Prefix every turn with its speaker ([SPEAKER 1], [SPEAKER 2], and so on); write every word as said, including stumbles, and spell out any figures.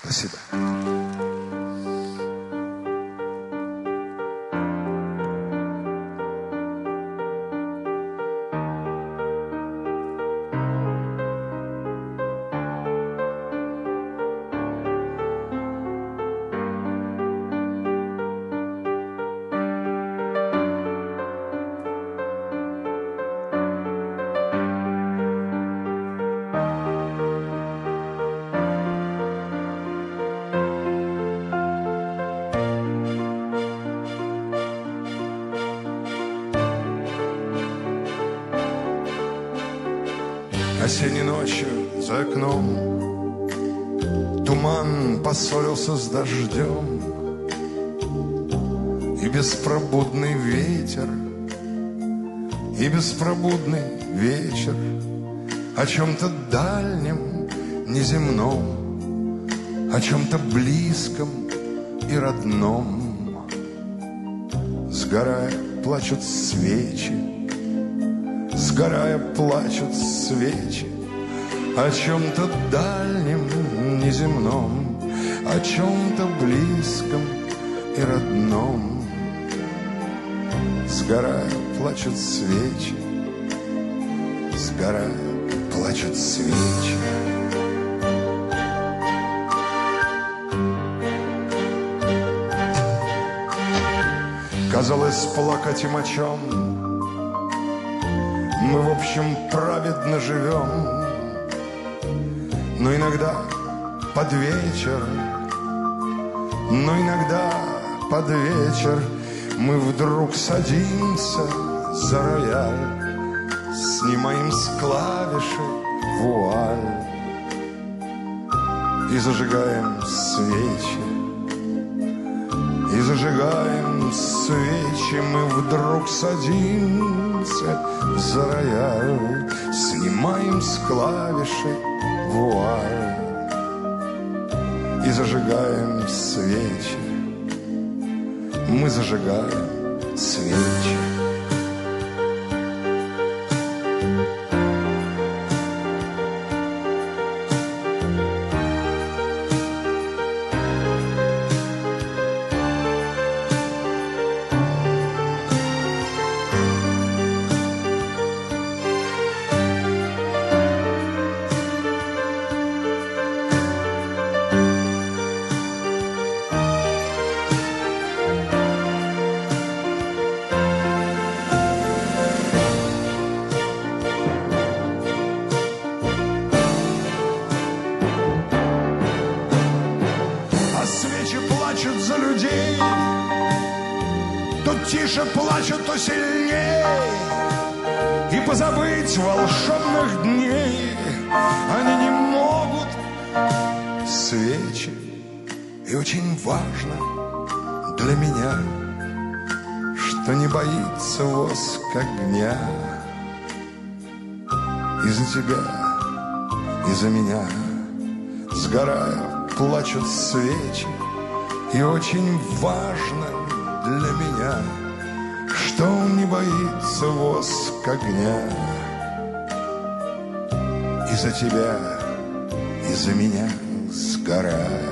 [SPEAKER 1] Спасибо. Осенней ночью за окном туман поссорился с дождем, и беспробудный ветер, и беспробудный вечер о чем-то дальнем, неземном, о чем-то близком и родном. Сгорая, плачут свечи, сгорая, плачут свечи о чем-то дальнем, неземном, о чем-то близком и родном. Сгорая, плачут свечи, сгорая, плачут свечи. Казалось, плакать им о чем мы, в общем, праведно живем, но иногда под вечер, но иногда под вечер мы вдруг садимся за рояль, снимаем с клавиши вуаль и зажигаем свечи, и зажигаем свечи, мы вдруг садимся за рояль, снимаем с клавиши вуаль и зажигаем свечи, мы зажигаем свечи.
[SPEAKER 2] Тише плачут, то сильней, и позабыть волшебных дней они не могут.
[SPEAKER 1] Свечи, и очень важно для меня, что не боится воск огня. И за тебя, и за меня, сгорая, плачут свечи, и очень важно для меня, что он не боится воск огня. И за тебя, и за меня, сгорая,